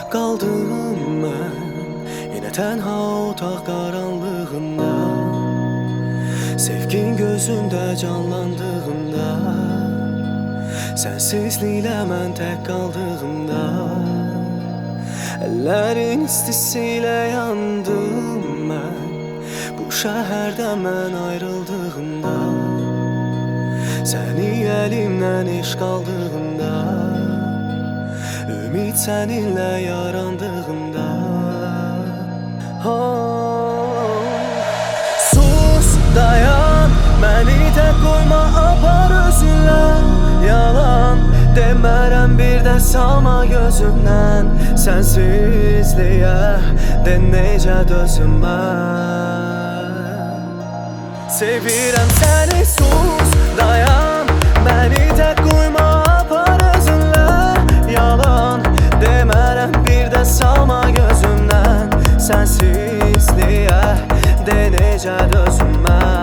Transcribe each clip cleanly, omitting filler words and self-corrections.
Qaldım mən yenə tənha otaq qaranlığında, sevgin gözümdə canlandığında, sənsizliklə mən tək qaldığımda, əllərin istisiyle yandım mən bu şəhərdən mən ayrıldığımda, səni əlimdən eşq aldığımda, ümid səninlə yarandığımda. Sus, dayan, məni tək qoyma, apar özünlə. Yalan demərəm, bir də salma gözümdən. Sənsizliyə de necə dözüm mən. Sevirəm səni, sus, dayan, məni tək qoyma, apar özünlə. Yalan demərəm, bir də salma gözümdən. Sənsizliyə de necə dözüm mən.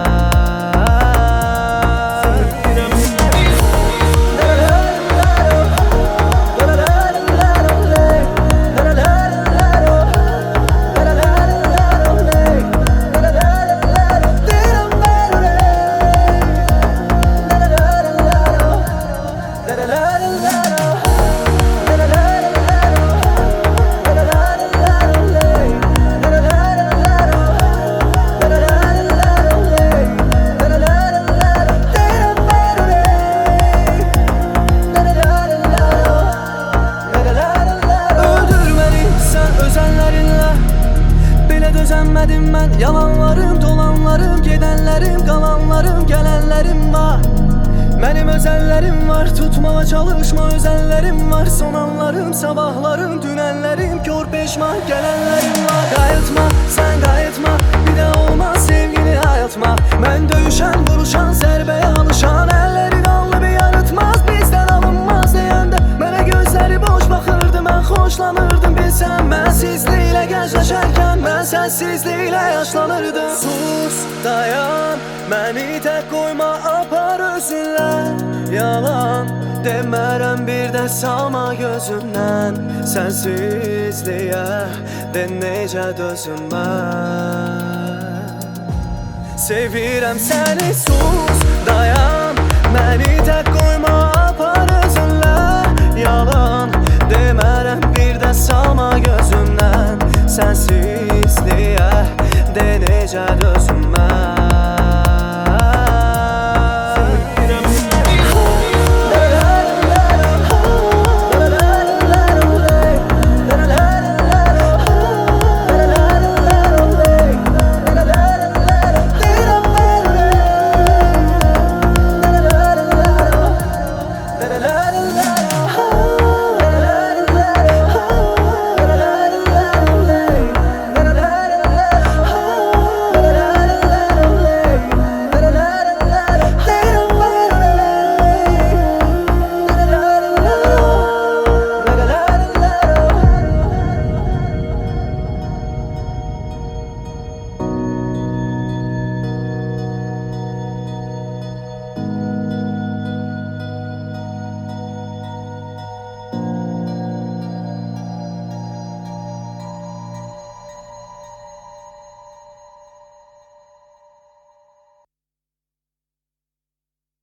Dözənmədim mən, yalanlarım, dolanlarım, gedənlərim, qalanlarım, gələnlərim var. Mənim özəllərim var, tutmağa çalışma, özəllərim var. Son anlarım, sabahlarım, dünənlərim, kör peşman gələnlərim var. Qayıtma, sən qayıtma, bir də olmaz sevgini hayatma. Mən döyüşən, vuruşan, zərbəyə alışan, əlləri qanlı bir yaratmaz, bizdən alınmaz deyəndə mənə gözləri boş baxırdı, mən xoşlanırdım, bilsən mənsizliklə gəzləşərkən mən sənsizliklə yaşlanırdım. Sus, dayan, məni tək qoyma, apar özünlə. Yalan demərəm, bir də salma gözümdən. Sənsizliyə de necə dözüm mən. Sevirəm səni, sus, dayan, məni tək qoyma, apar özünlə. Yalan demərəm, bir də salma gözümdən. Sənsizliyə de necə dözüm mən.